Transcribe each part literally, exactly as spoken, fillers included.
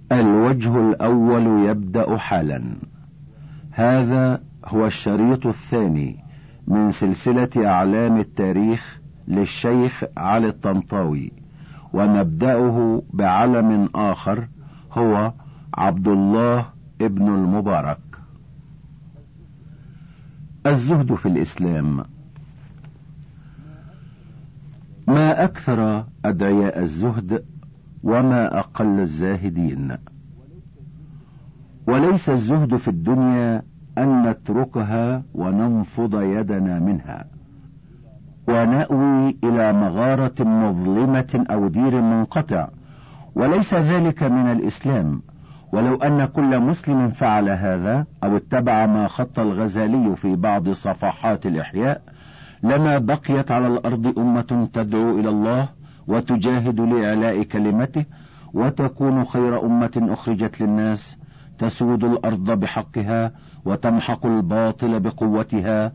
الوجه الأول يبدأ حالا. هذا هو الشريط الثاني من سلسلة أعلام التاريخ للشيخ علي الطنطاوي، ونبدأه بعلم آخر هو عبد الله ابن المبارك. الزهد في الإسلام. ما أكثر أدعياء الزهد وما أقل الزاهدين. وليس الزهد في الدنيا أن نتركها وننفض يدنا منها ونأوي إلى مغارة مظلمة أو دير منقطع، وليس ذلك من الإسلام. ولو أن كل مسلم فعل هذا أو اتبع ما خط الغزالي في بعض صفحات الإحياء لما بقيت على الأرض أمة تدعو إلى الله وتجاهد لإعلاء كلمته، وتكون خير أمة أخرجت للناس، تسود الأرض بحقها وتمحق الباطل بقوتها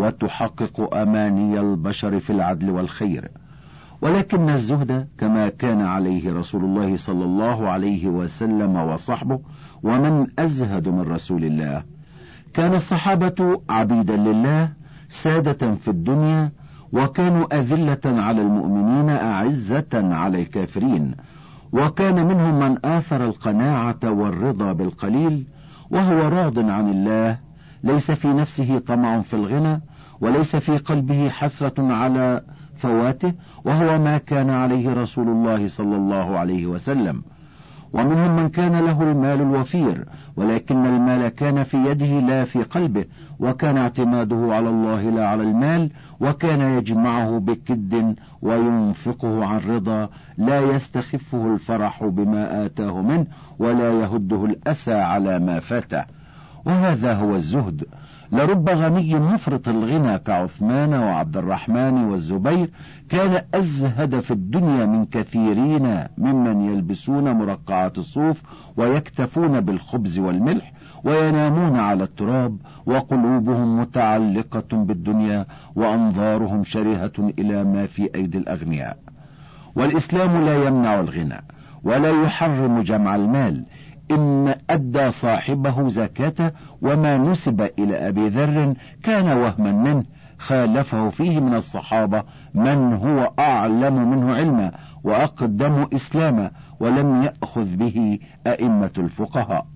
وتحقق أماني البشر في العدل والخير. ولكن الزهد كما كان عليه رسول الله صلى الله عليه وسلم وصحبه، ومن أزهد من رسول الله. كان الصحابة عبيدا لله سادة في الدنيا، وكانوا أذلة على المؤمنين أعزة على الكافرين، وكان منهم من آثر القناعة والرضا بالقليل، وهو راض عن الله، ليس في نفسه طمع في الغنى، وليس في قلبه حسرة على فواته، وهو ما كان عليه رسول الله صلى الله عليه وسلم. ومنهم من كان له المال الوفير، ولكن المال كان في يده لا في قلبه، وكان اعتماده على الله لا على المال، وكان يجمعه بكد وينفقه عن رضا، لا يستخفه الفرح بما آتاه منه، ولا يهده الأسى على ما فاته. وهذا هو الزهد. لرب غني مفرط الغنى كعثمان وعبد الرحمن والزبير كان أزهد في الدنيا من كثيرين ممن يلبسون مرقعات الصوف ويكتفون بالخبز والملح وينامون على التراب، وقلوبهم متعلقة بالدنيا وأنظارهم شرهة إلى ما في أيدي الأغنياء. والإسلام لا يمنع الغنى ولا يحرم جمع المال، إن أدى صاحبه زكاته، وما نسب إلى أبي ذر كان وهما منه، خالفه فيه من الصحابة من هو أعلم منه علما وأقدم إسلاما، ولم يأخذ به أئمة الفقهاء.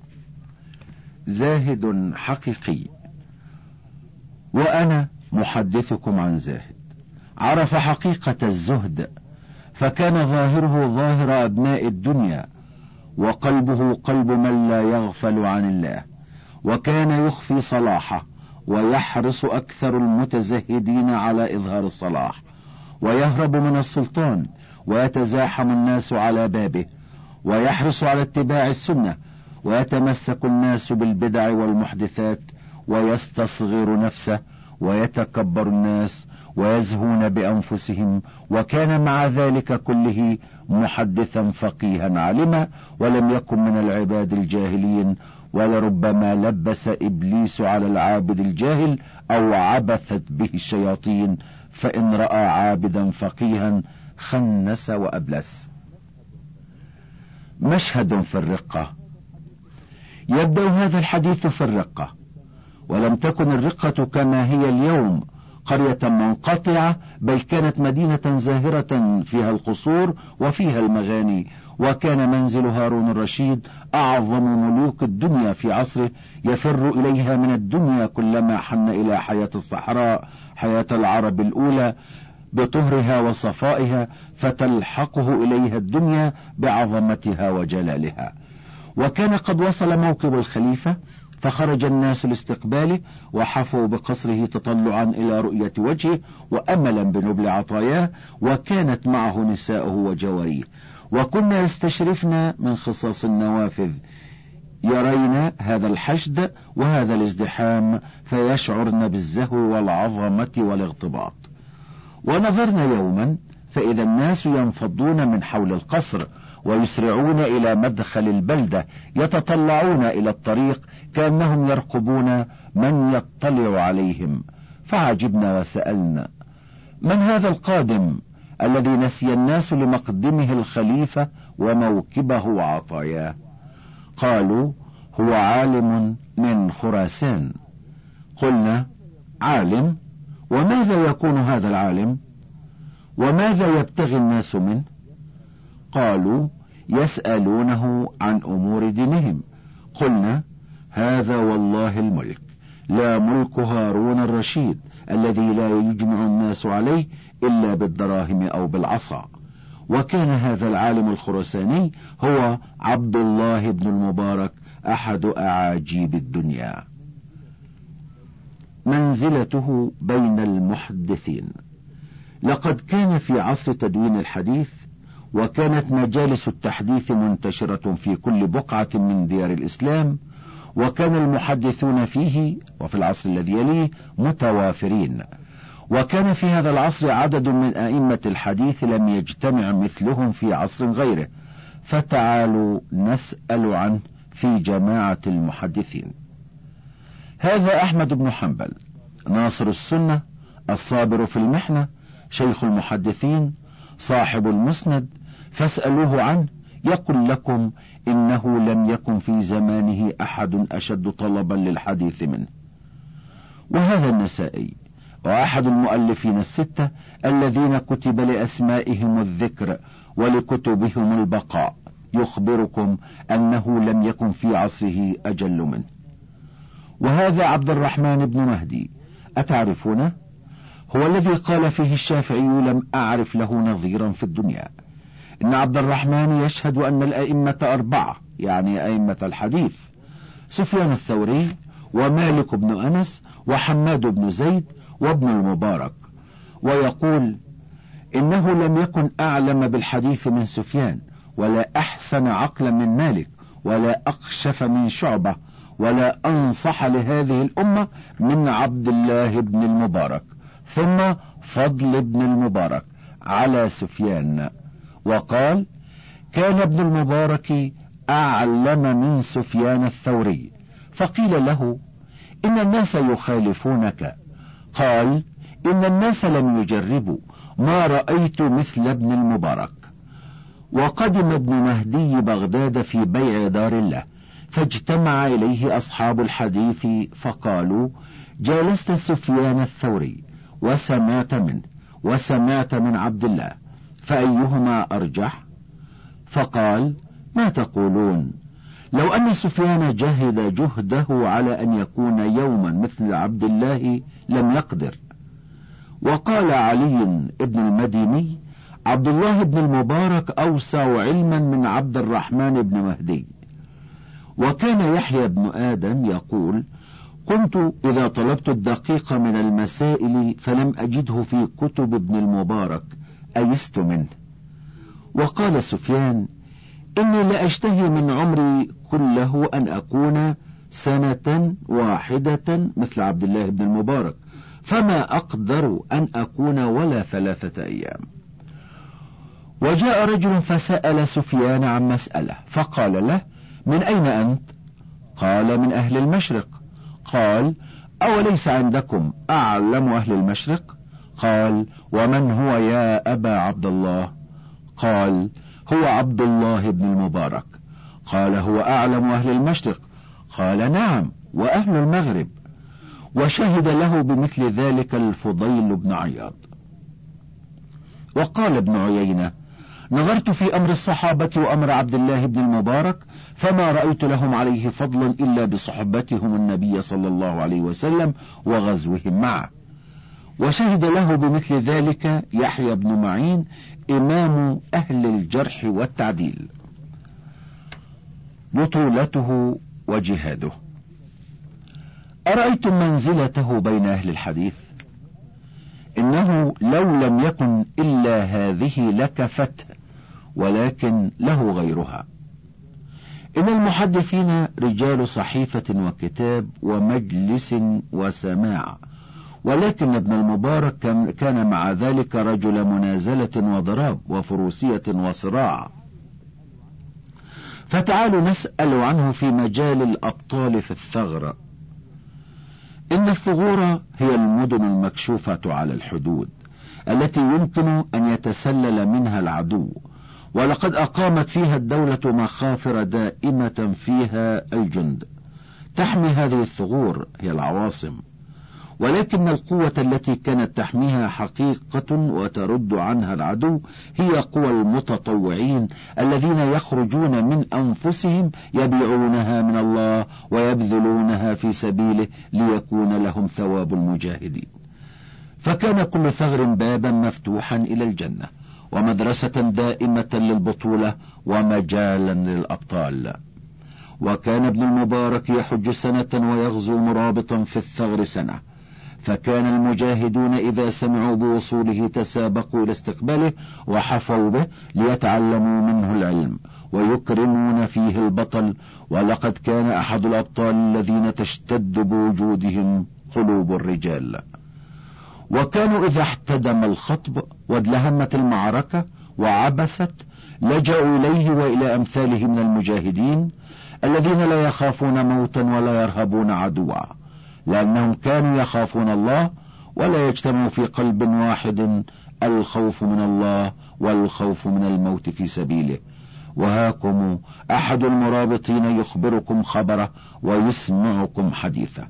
زاهد حقيقي. وأنا محدثكم عن زاهد عرف حقيقة الزهد، فكان ظاهره ظاهر أبناء الدنيا، وقلبه قلب من لا يغفل عن الله، وكان يخفي صلاحه ويحرص أكثر المتزهدين على إظهار الصلاح، ويهرب من السلطان ويتزاحم الناس على بابه، ويحرص على اتباع السنة، ويتمسك الناس بالبدع والمحدثات، ويستصغر نفسه ويتكبر الناس ويزهون بأنفسهم. وكان مع ذلك كله محدثا فقيها عالما، ولم يكن من العباد الجاهلين، ولربما لبس إبليس على العابد الجاهل أو عبثت به الشياطين، فإن رأى عابدا فقيها خنس وأبلس. مشهد في الرقة. يبدأ هذا الحديث في الرقة، ولم تكن الرقة كما هي اليوم قرية منقطعة، بل كانت مدينة زاهرة فيها القصور وفيها المغاني. وكان منزل هارون الرشيد أعظم ملوك الدنيا في عصره، يفر إليها من الدنيا كلما حن إلى حياة الصحراء، حياة العرب الأولى بطهرها وصفائها، فتلحقه إليها الدنيا بعظمتها وجلالها. وكان قد وصل موكب الخليفة، فخرج الناس لاستقباله وحفوا بقصره تطلعا إلى رؤية وجهه وأملا بنبل عطاياه، وكانت معه نساؤه وجواريه، وكنا يستشرفن من خصاص النوافذ، يرين هذا الحشد وهذا الازدحام فيشعرن بالزهو والعظمة والاغتباط. ونظرنا يوما فإذا الناس ينفضون من حول القصر ويسرعون إلى مدخل البلدة، يتطلعون إلى الطريق كأنهم يرقبون من يطلع عليهم. فعجبنا وسألنا: من هذا القادم الذي نسي الناس لمقدمه الخليفة وموكبه وعطاياه؟ قالوا هو عالم من خراسان. قلنا عالم، وماذا يكون هذا العالم؟ وماذا يبتغي الناس منه؟ قالوا يسألونه عن أمور دينهم. قلنا هذا والله الملك، لا ملك هارون الرشيد الذي لا يجمع الناس عليه إلا بالدراهم أو بالعصا. وكان هذا العالم الخراساني هو عبد الله بن المبارك، أحد أعاجيب الدنيا. منزلته بين المحدثين. لقد كان في عصر تدوين الحديث، وكانت مجالس التحديث منتشرة في كل بقعة من ديار الإسلام، وكان المحدثون فيه وفي العصر الذي يليه متوافرين، وكان في هذا العصر عدد من أئمة الحديث لم يجتمع مثلهم في عصر غيره، فتعالوا نسأل عنه في جماعة المحدثين. هذا أحمد بن حنبل، ناصر السنة، الصابر في المحنة، شيخ المحدثين، صاحب المسند، فاسألوه عنه يقول لكم إنه لم يكن في زمانه أحد أشد طلبا للحديث منه. وهذا النسائي، وأحد المؤلفين الستة الذين كتب لأسمائهم الذكر ولكتبهم البقاء، يخبركم أنه لم يكن في عصره أجل منه. وهذا عبد الرحمن بن مهدي، أتعرفونه؟ هو الذي قال فيه الشافعي لم أعرف له نظيرا في الدنيا. إن عبد الرحمن يشهد أن الأئمة أربعة، يعني أئمة الحديث، سفيان الثوري ومالك بن أنس وحماد بن زيد وابن المبارك، ويقول إنه لم يكن أعلم بالحديث من سفيان، ولا أحسن عقلا من مالك، ولا أقشف من شعبة، ولا أنصح لهذه الأمة من عبد الله بن المبارك، ثم فضل بن المبارك على سفيان. وقال كان ابن المبارك أعلم من سفيان الثوري، فقيل له إن الناس يخالفونك، قال إن الناس لم يجربوا، ما رأيت مثل ابن المبارك. وقدم ابن مهدي بغداد في بيع دار الله، فاجتمع إليه أصحاب الحديث فقالوا جالست سفيان الثوري وسمعت منه وسمعت من عبد الله، فأيهما أرجح؟ فقال ما تقولون؟ لو أن سفيان جهد جهده على أن يكون يوما مثل عبد الله لم يقدر. وقال علي بن المديني عبد الله بن المبارك أوسع علما من عبد الرحمن بن مهدي. وكان يحيى بن آدم يقول كنت إذا طلبت الدقيق من المسائل فلم أجده في كتب ابن المبارك أيست منه. وقال سفيان إني لأشتهي من عمري كله أن أكون سنة واحدة مثل عبد الله بن المبارك، فما أقدر أن أكون ولا ثلاثة أيام. وجاء رجل فسأل سفيان عن مسألة، فقال له من أين أنت؟ قال من أهل المشرق. قال أوليس عندكم أعلم أهل المشرق؟ قال ومن هو يا أبا عبد الله؟ قال هو عبد الله بن المبارك. قال هو أعلم أهل المشرق؟ قال نعم، وأهل المغرب. وشهد له بمثل ذلك الفضيل بن عياض. وقال ابن عيينة نظرت في أمر الصحابة وأمر عبد الله بن المبارك فما رأيت لهم عليه فضل إلا بصحبتهم النبي صلى الله عليه وسلم وغزوهم معه. وشهد له بمثل ذلك يحيى بن معين إمام أهل الجرح والتعديل. بطولته وجهاده. أرأيتم منزلته بين أهل الحديث؟ إنه لو لم يكن إلا هذه لكفته، ولكن له غيرها. إن المحدثين رجال صحيفة وكتاب ومجلس وسماع، ولكن ابن المبارك كان مع ذلك رجل منازلة وضراب وفروسية وصراع. فتعالوا نسأل عنه في مجال الأبطال في الثغر. إن الثغور هي المدن المكشوفة على الحدود التي يمكن أن يتسلل منها العدو، ولقد أقامت فيها الدولة مخافر دائمة فيها الجند تحمي هذه الثغور هي العواصم، ولكن القوة التي كانت تحميها حقيقة وترد عنها العدو هي قوى المتطوعين الذين يخرجون من أنفسهم يبيعونها من الله ويبذلونها في سبيله ليكون لهم ثواب المجاهدين. فكان كل ثغر بابا مفتوحا إلى الجنة ومدرسة دائمة للبطولة ومجالا للأبطال. وكان ابن المبارك يحج سنة ويغزو مرابطا في الثغر سنة، فكان المجاهدون إذا سمعوا بوصوله تسابقوا إلى استقباله وحفوا به ليتعلموا منه العلم ويكرمون فيه البطل. ولقد كان أحد الأبطال الذين تشتد بوجودهم قلوب الرجال، وكانوا إذا احتدم الخطب وادلهمت المعركة وعبثت لجأوا إليه وإلى أمثاله من المجاهدين الذين لا يخافون موتا ولا يرهبون عدوا، لأنهم كانوا يخافون الله ولا يجتمع في قلب واحد الخوف من الله والخوف من الموت في سبيله. وهاكم أحد المرابطين يخبركم خبره ويسمعكم حديثه.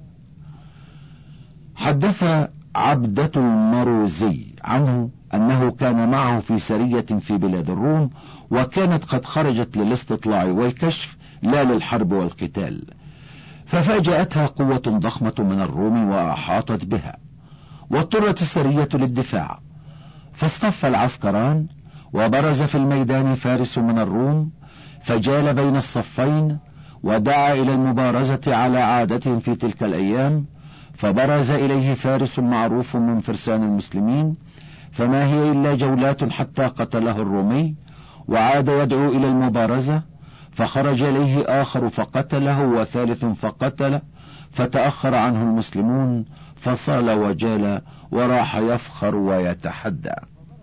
حدث عبدة المروزي عنه أنه كان معه في سرية في بلاد الروم، وكانت قد خرجت للاستطلاع والكشف لا للحرب والقتال، ففاجأتها قوة ضخمة من الروم وأحاطت بها، واضطرت السرية للدفاع، فاصطف العسكران وبرز في الميدان فارس من الروم فجال بين الصفين ودعا إلى المبارزة على عادتهم في تلك الأيام، فبرز إليه فارس معروف من فرسان المسلمين، فما هي إلا جولات حتى قتله الرومي، وعاد يدعو إلى المبارزة، فخرج إليه آخر فقتله وثالث فقتله، فتأخر عنه المسلمون فصال وجال وراح يفخر ويتحدى.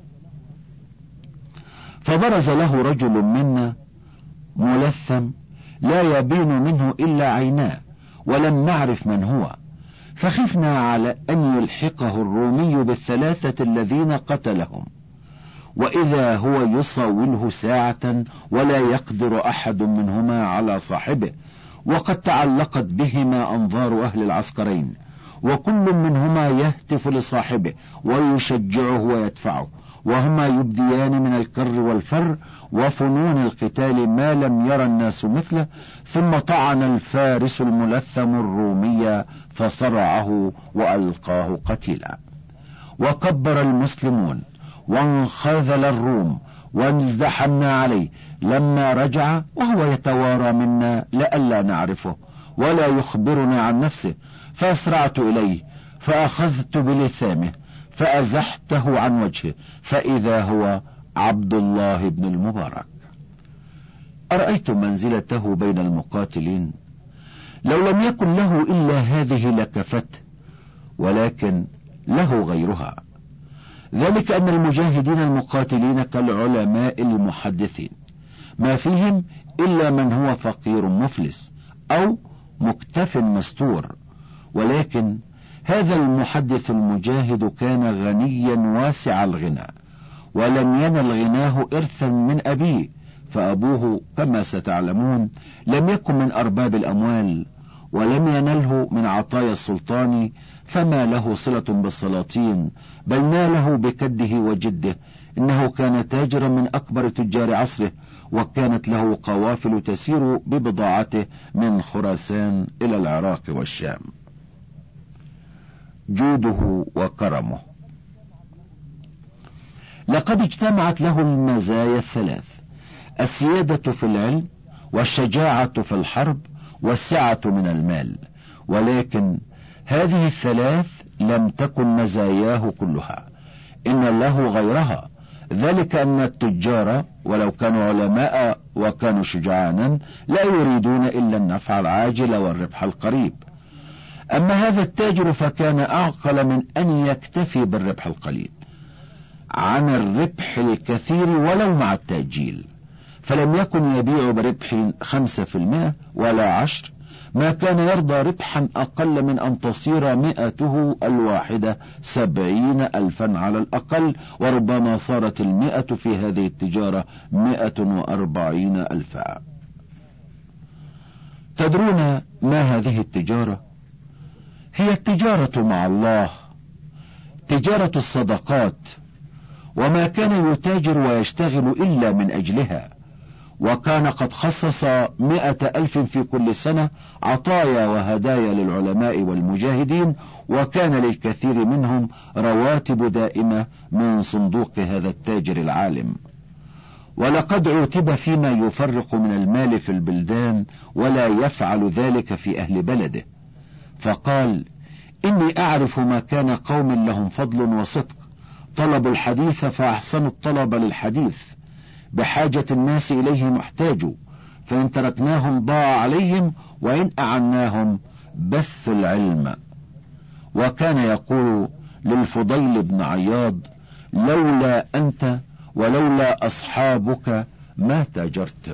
فبرز له رجل منا ملثم لا يبين منه إلا عيناه ولم نعرف من هو، فخفنا على أن يلحقه الرومي بالثلاثة الذين قتلهم، وإذا هو يصاوله ساعة ولا يقدر أحد منهما على صاحبه، وقد تعلقت بهما أنظار أهل العسكرين، وكل منهما يهتف لصاحبه ويشجعه ويدفعه، وهما يبديان من الكر والفر وفنون القتال ما لم يرى الناس مثله. ثم طعن الفارس الملثم الرومي فصرعه وألقاه قتيلا، وكبر المسلمون وانخذل الروم وازدحمنا عليه لما رجع وهو يتوارى منا لئلا نعرفه ولا يخبرنا عن نفسه، فأسرعت إليه فأخذت بلثامه فأزحته عن وجهه فإذا هو عبد الله بن المبارك. أرأيت منزلته بين المقاتلين، لو لم يكن له إلا هذه لكفته، ولكن له غيرها، ذلك أن المجاهدين المقاتلين كالعلماء المحدثين ما فيهم إلا من هو فقير مفلس أو مكتف مستور، ولكن هذا المحدث المجاهد كان غنيا واسع الغنى، ولم ينل غناه إرثا من أبيه، فأبوه كما ستعلمون لم يكن من أرباب الأموال، ولم ينله من عطايا السلطان، فما له صلة بالسلاطين، بل ناله بكده وجده. إنه كان تاجرا من أكبر تجار عصره، وكانت له قوافل تسير ببضاعته من خراسان إلى العراق والشام. جوده وكرمه. لقد اجتمعت له المزايا الثلاث: السيادة في العلم، والشجاعة في الحرب، والسعة من المال، ولكن هذه الثلاث لم تكن مزاياه كلها، إن له غيرها، ذلك أن التجار ولو كانوا علماء وكانوا شجعانا لا يريدون إلا النفع العاجل والربح القريب. أما هذا التاجر فكان أعقل من أن يكتفي بالربح القليل عن الربح الكثير ولو مع التأجيل، فلم يكن يبيع بربح خمسة في المئة ولا عشر، ما كان يرضى ربحا أقل من أن تصير مئته الواحدة سبعين ألفا على الأقل، وربما صارت المئة في هذه التجارة مئة وأربعين ألفا. تدرون ما هذه التجارة؟ هي التجارة مع الله، تجارة الصدقات، وما كان يتاجر ويشتغل إلا من أجلها. وكان قد خصص مئة ألف في كل سنة عطايا وهدايا للعلماء والمجاهدين، وكان للكثير منهم رواتب دائمة من صندوق هذا التاجر العالم. ولقد عوتب فيما يفرق من المال في البلدان ولا يفعل ذلك في أهل بلده، فقال: إني أعرف ما كان قوم لهم فضل وصدق، طلبوا الحديث فأحسنوا الطلب للحديث، بحاجة الناس إليه محتاجوا، فإن تركناهم ضاع عليهم، وإن أعناهم بثوا العلم. وكان يقول للفضيل بن عياض: لولا أنت ولولا أصحابك ما تاجرت.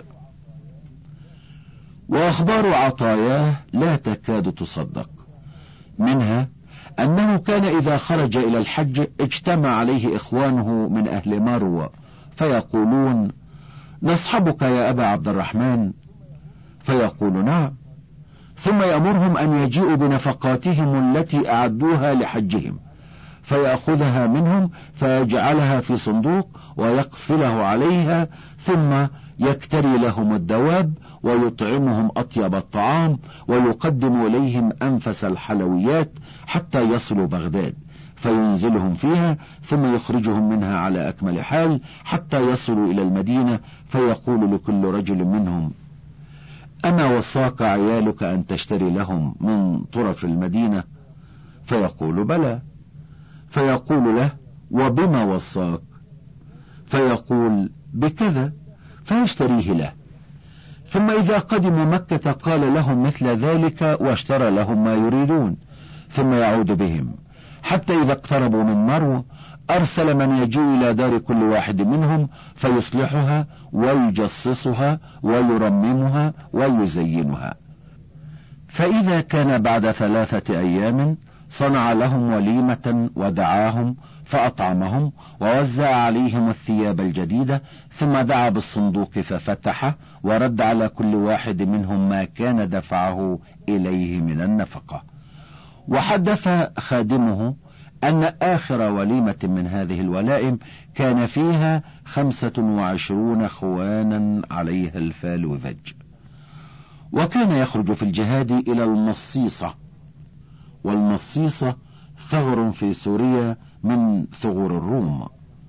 وأخبار عطاياه لا تكاد تصدق، منها أنه كان إذا خرج إلى الحج اجتمع عليه إخوانه من أهل مروة فيقولون: نصحبك يا أبا عبد الرحمن؟ فيقول: نعم. ثم يأمرهم أن يجيئوا بنفقاتهم التي أعدوها لحجهم، فيأخذها منهم فيجعلها في صندوق ويقفله عليها، ثم يكتري لهم الدواب ويطعمهم أطيب الطعام ويقدم إليهم أنفس الحلويات حتى يصلوا بغداد، فينزلهم فيها ثم يخرجهم منها على أكمل حال حتى يصلوا إلى المدينة، فيقول لكل رجل منهم: أما وصاك عيالك أن تشتري لهم من طرف المدينة؟ فيقول: بلى. فيقول له: وبما وصاك؟ فيقول: بكذا، فيشتريه له. ثم إذا قدموا مكة قال لهم مثل ذلك واشترى لهم ما يريدون، ثم يعود بهم حتى إذا اقتربوا من مرو أرسل من يجيء إلى دار كل واحد منهم فيصلحها ويجصصها ويرممها ويزينها. فإذا كان بعد ثلاثة أيام صنع لهم وليمة ودعاهم فأطعمهم ووزع عليهم الثياب الجديدة، ثم دعا بالصندوق ففتحه ورد على كل واحد منهم ما كان دفعه إليه من النفقة. وحدث خادمه أن آخر وليمة من هذه الولائم كان فيها خمسة وعشرون خوانا عليها الفالوذج. وكان يخرج في الجهاد إلى المصيصة، والمصيصة ثغر في سوريا من ثغور الروم.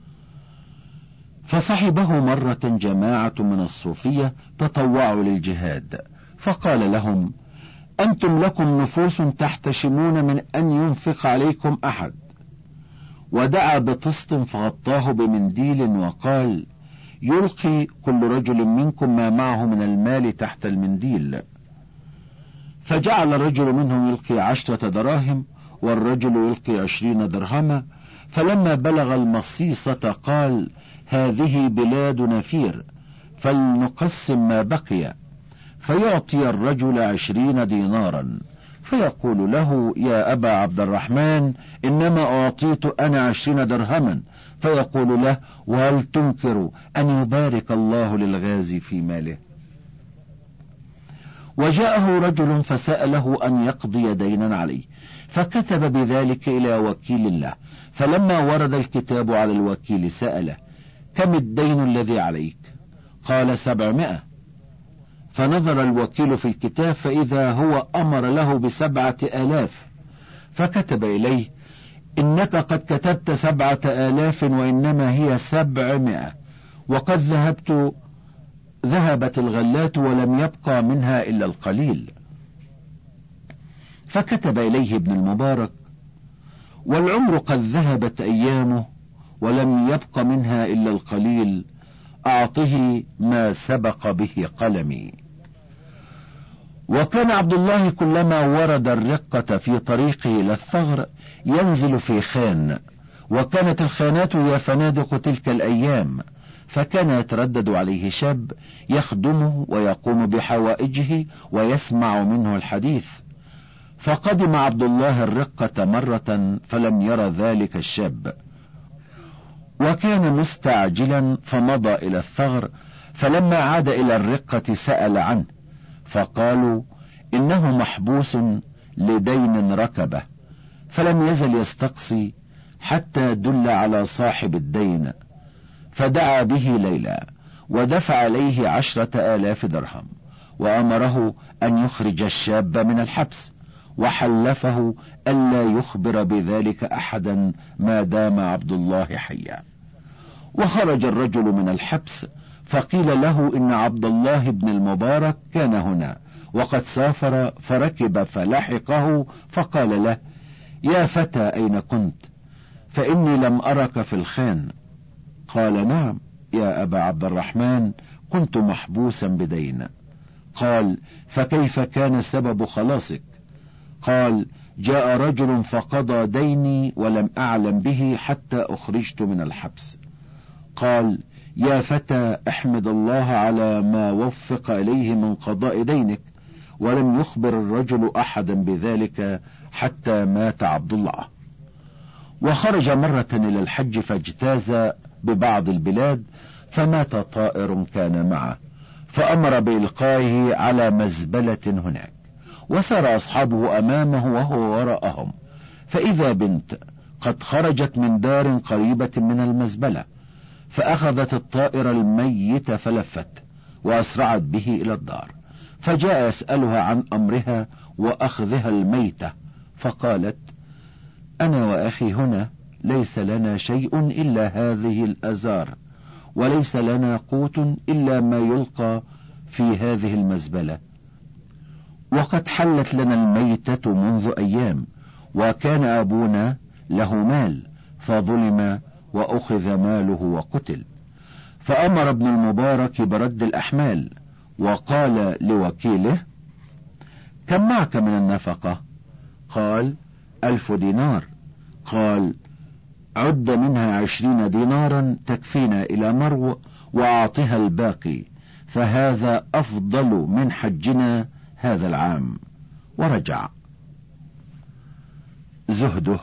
فصحبه مرة جماعة من الصوفية تطوعوا للجهاد، فقال لهم: أنتم لكم نفوس تحتشمون من أن ينفق عليكم أحد. ودعا بطست فغطاه بمنديل وقال: يلقي كل رجل منكم ما معه من المال تحت المنديل. فجعل الرجل منهم يلقي عشرة دراهم والرجل يلقي عشرين درهما. فلما بلغ المصيصة قال: هذه بلاد نفير، فلنقسم ما بقي. فيعطي الرجل عشرين دينارا، فيقول له: يا أبا عبد الرحمن، إنما أعطيت أنا عشرين درهما. فيقول له: وهل تنكر أن يبارك الله للغازي في ماله؟ وجاءه رجل فسأله أن يقضي دينا عليه، فكتب بذلك إلى وكيل الله. فلما ورد الكتاب على الوكيل سأله: كم الدين الذي عليك؟ قال: سبعمائة. فنظر الوكيل في الكتاب فإذا هو أمر له بسبعة آلاف، فكتب إليه: إنك قد كتبت سبعة آلاف وإنما هي سبعمائة، وقد ذهبت ذهبت الغلات ولم يبقى منها إلا القليل. فكتب إليه ابن المبارك: والعمر قد ذهبت أيامه ولم يبق منها إلا القليل، أعطه ما سبق به قلمي. وكان عبد الله كلما ورد الرقة في طريقه إلى الثغر ينزل في خان، وكانت الخانات هي فنادق تلك الأيام، فكان يتردد عليه شاب يخدمه ويقوم بحوائجه ويسمع منه الحديث. فقدم عبد الله الرقة مرة فلم ير ذلك الشاب، وكان مستعجلا فمضى إلى الثغر، فلما عاد إلى الرقة سأل عنه، فقالوا إنه محبوس لدين ركبه، فلم يزل يستقصي حتى دل على صاحب الدين، فدعا به ليلى ودفع عليه عشرة آلاف درهم، وأمره أن يخرج الشاب من الحبس، وحلفه ألا يخبر بذلك أحدا ما دام عبد الله حيا. وخرج الرجل من الحبس، فقيل له إن عبد الله بن المبارك كان هنا وقد سافر، فركب فلحقه، فقال له: يا فتى أين كنت؟ فإني لم أرك في الخان. قال: نعم يا أبا عبد الرحمن، كنت محبوسا بدين. قال: فكيف كان سبب خلاصك؟ قال: جاء رجل فقضى ديني ولم أعلم به حتى أخرجت من الحبس. قال: يا فتى احمد الله على ما وفق إليه من قضاء دينك. ولم يخبر الرجل أحدا بذلك حتى مات عبد الله. وخرج مرة إلى الحج فاجتاز ببعض البلاد، فمات طائر كان معه، فأمر بإلقائه على مزبلة هناك، وسار أصحابه أمامه وهو وراءهم، فإذا بنت قد خرجت من دار قريبة من المزبلة، فأخذت الطائر الميت فلفت وأسرعت به إلى الدار، فجاء يسألها عن أمرها وأخذها الميتة، فقالت: أنا وأخي هنا ليس لنا شيء إلا هذه الأزار، وليس لنا قوت إلا ما يلقى في هذه المزبلة، وقد حلت لنا الميتة منذ أيام، وكان أبونا له مال فظلم وأخذ ماله وقتل. فأمر ابن المبارك برد الأحمال، وقال لوكيله: كم معك من النفقة؟ قال: ألف دينار. قال: عد منها عشرين دينارا تكفينا إلى مرو، وأعطها الباقي، فهذا أفضل من حجنا هذا العام. ورجع. زهده.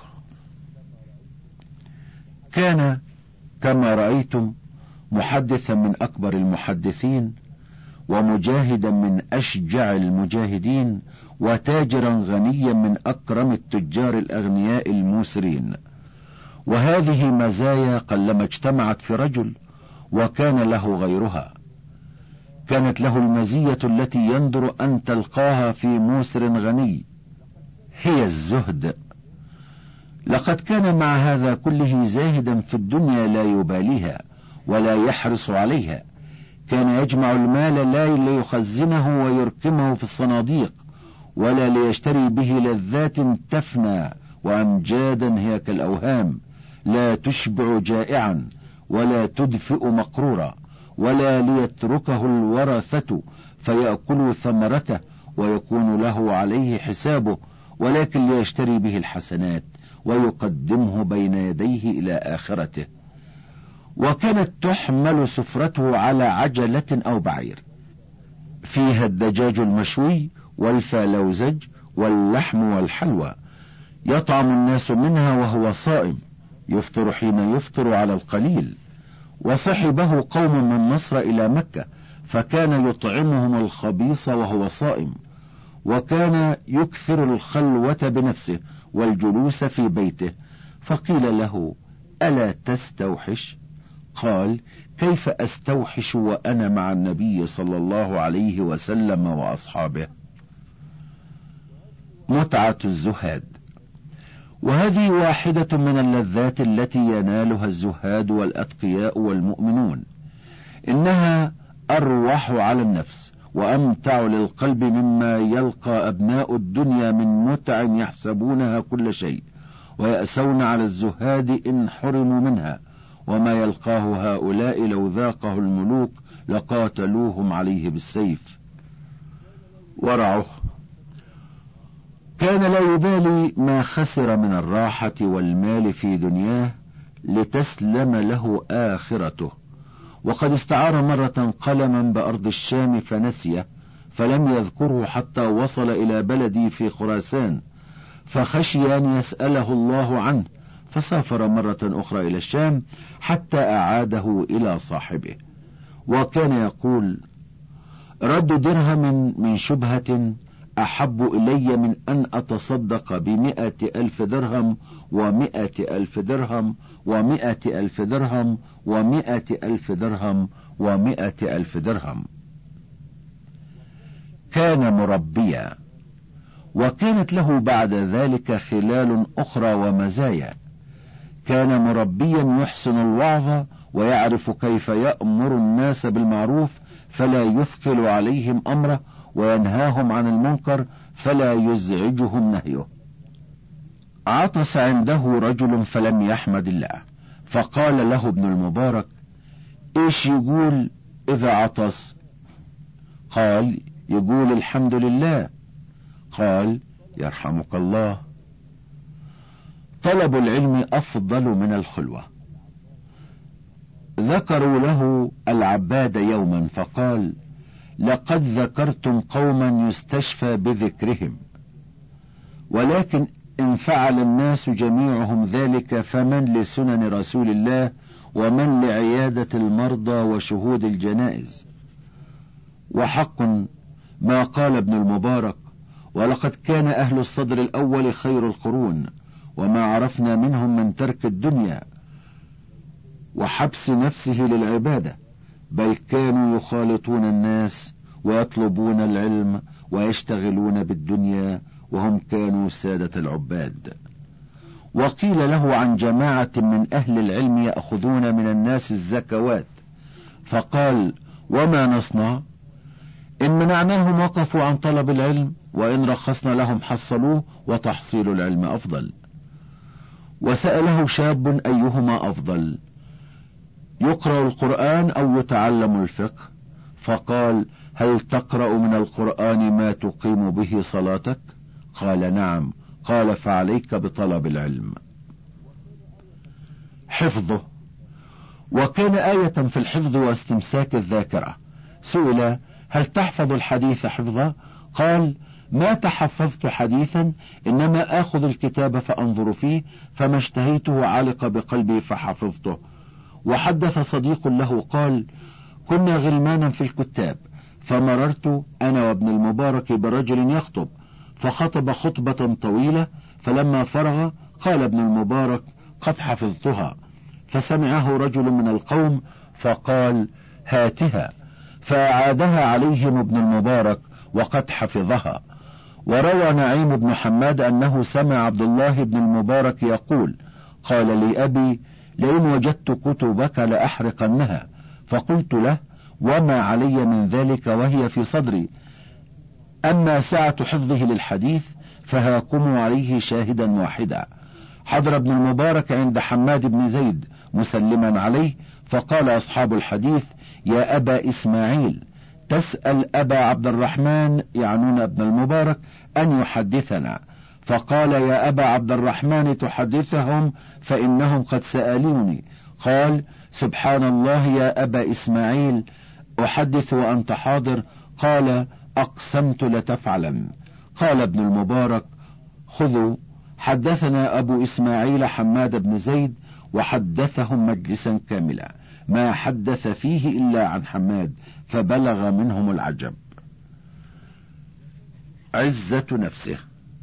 كان كما رأيتم محدثا من أكبر المحدثين، ومجاهدا من أشجع المجاهدين، وتاجرا غنيا من أكرم التجار الأغنياء الموسرين. وهذه مزايا قلما اجتمعت في رجل وكان له غيرها. كانت له المزية التي يندر أن تلقاها في موسر غني، هي الزهد. لقد كان مع هذا كله زاهدا في الدنيا لا يباليها ولا يحرص عليها. كان يجمع المال لا ليخزنه ويركمه في الصناديق، ولا ليشتري به لذات تفنى وأمجادا هي كالأوهام، لا تشبع جائعا ولا تدفئ مقرورا، ولا ليتركه الورثة فيأكلوا ثمرته ويكون له عليه حسابه، ولكن ليشتري به الحسنات ويقدمه بين يديه إلى آخرته. وكانت تحمل سفرته على عجلة أو بعير، فيها الدجاج المشوي والفالوزج واللحم والحلوى، يطعم الناس منها وهو صائم، يفطر حين يفطر على القليل. وصحبه قوم من مصر إلى مكة، فكان يطعمهم الخبيث وهو صائم، وكان يكثر الخلوة بنفسه والجلوس في بيته. فقيل له: ألا تستوحش؟ قال: كيف أستوحش وأنا مع النبي صلى الله عليه وسلم وأصحابه؟ متعة الزهاد. وهذه واحدة من اللذات التي ينالها الزهاد والأتقياء والمؤمنون، إنها أروح على النفس وأمتع للقلب مما يلقى أبناء الدنيا من متع يحسبونها كل شيء، ويأسون على الزهاد إن حرموا منها. وما يلقاه هؤلاء لو ذاقه الملوك لقاتلوهم عليه بالسيف. ورعه. كان لا يبالي ما خسر من الراحة والمال في دنياه لتسلم له آخرته، وقد استعار مرة قلما بأرض الشام فنسيه، فلم يذكره حتى وصل إلى بلدي في خراسان، فخشي أن يسأله الله عنه، فسافر مرة أخرى إلى الشام حتى أعاده إلى صاحبه. وكان يقول: رد درهم من شبهة أحب إلي من أن أتصدق بمئة ألف درهم ومئة ألف درهم ومئة ألف درهم ومئة ألف درهم ومئة ألف درهم. كان مربيا، وكانت له بعد ذلك خلال أخرى ومزايا. كان مربيا يحسن الوعظ، ويعرف كيف يأمر الناس بالمعروف فلا يثقل عليهم أمره، وينهاهم عن المنكر فلا يزعجهم نهيه. عطس عنده رجل فلم يحمد الله، فقال له ابن المبارك: ايش يقول اذا عطس؟ قال: يقول الحمد لله. قال: يرحمك الله. طلب العلم أفضل من الخلوة. ذكروا له العباد يوما فقال: لقد ذكرتم قوما يستشفى بذكرهم، ولكن إن فعل الناس جميعهم ذلك فمن لسنن رسول الله ومن لعيادة المرضى وشهود الجنائز. وحق ما قال ابن المبارك: ولقد كان أهل الصدر الأول خير القرون، وما عرفنا منهم من ترك الدنيا وحبس نفسه للعبادة، بل كانوا يخالطون الناس ويطلبون العلم ويشتغلون بالدنيا، وهم كانوا سادة العباد. وقيل له عن جماعة من أهل العلم يأخذون من الناس الزكوات، فقال: وما نصنع؟ إن منعناهم وقفوا عن طلب العلم، وإن رخصنا لهم حصلوه، وتحصيل العلم أفضل. وسأله شاب: أيهما أفضل، يقرأ القرآن أو يتعلم الفقه؟ فقال: هل تقرأ من القرآن ما تقيم به صلاتك؟ قال: نعم. قال: فعليك بطلب العلم. حفظه. وكان آية في الحفظ واستمساك الذاكرة. سئل: هل تحفظ الحديث حفظا؟ قال: ما تحفظت حديثا، إنما آخذ الكتاب فأنظر فيه، فما اشتهيته علق بقلبي فحفظته. وحدث صديق له قال: كنا غلمانا في الكتاب، فمررت أنا وابن المبارك برجل يخطب، فخطب خطبة طويلة، فلما فرغ قال ابن المبارك: قد حفظتها. فسمعه رجل من القوم فقال: هاتها، فأعادها عليهم ابن المبارك وقد حفظها. وروى نعيم بن حماد أنه سمع عبد الله بن المبارك يقول: قال لي أبي: لئن وجدت كتبك لأحرقنها. فقلت له: وما علي من ذلك وهي في صدري؟ أما سعة حفظه للحديث فهاكم عليه شاهدا واحدا. حضر ابن المبارك عند حماد بن زيد مسلما عليه، فقال أصحاب الحديث: يا أبا إسماعيل، تسأل أبا عبد الرحمن، يعنون ابن المبارك، أن يحدثنا. فقال: يا أبا عبد الرحمن تحدثهم فإنهم قد سألوني. قال: سبحان الله يا أبا إسماعيل، أحدث وأنت حاضر؟ قال: أقسمت لتفعلا. قال ابن المبارك: خذوا. حدثنا أبو إسماعيل حماد بن زيد، وحدثهم مجلسا كاملا ما حدث فيه إلا عن حماد، فبلغ منهم العجب. عزة نفسه.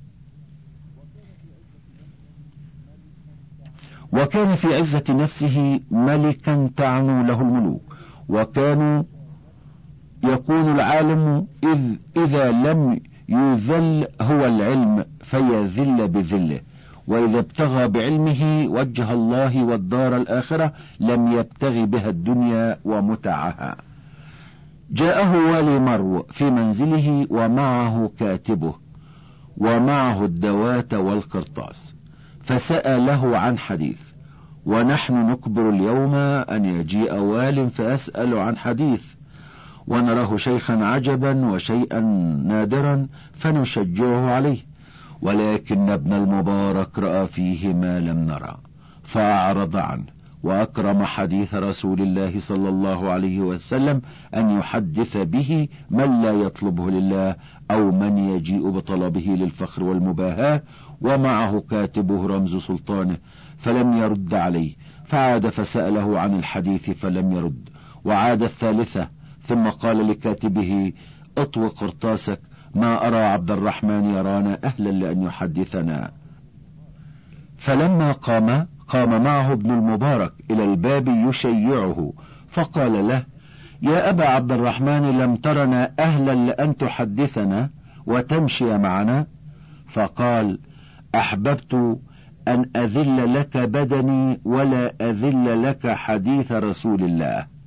وكان في عزة نفسه ملكا تعنو له الملوك، وكانوا يكون العالم إذ إذا لم يذل هو العلم فيذل بذله، وإذا ابتغى بعلمه وجه الله والدار الآخرة لم يبتغي بها الدنيا ومتعها. جاءه والي مرو في منزله ومعه كاتبه ومعه الدوات والقرطاس، فسأله عن حديث، ونحن نكبر اليوم أن يجيء وال فأسأل عن حديث، ونراه شيخا عجبا وشيئا نادرا فنشجعه عليه، ولكن ابن المبارك رأى فيه ما لم نرى فأعرض عنه، وأكرم حديث رسول الله صلى الله عليه وسلم أن يحدث به من لا يطلبه لله أو من يجيء بطلبه للفخر والمباهاة ومعه كاتبه رمز سلطانه، فلم يرد عليه، فعاد فسأله عن الحديث فلم يرد، وعاد الثالثة ثم قال لكاتبه: اطوي قرطاسك، ما أرى عبد الرحمن يرانا أهلا لأن يحدثنا. فلما قام قام معه ابن المبارك إلى الباب يشيعه، فقال له: يا أبا عبد الرحمن، لم ترنا أهلا لأن تحدثنا وتمشي معنا؟ فقال: أحببت أن أذل لك بدني ولا أذل لك حديث رسول الله.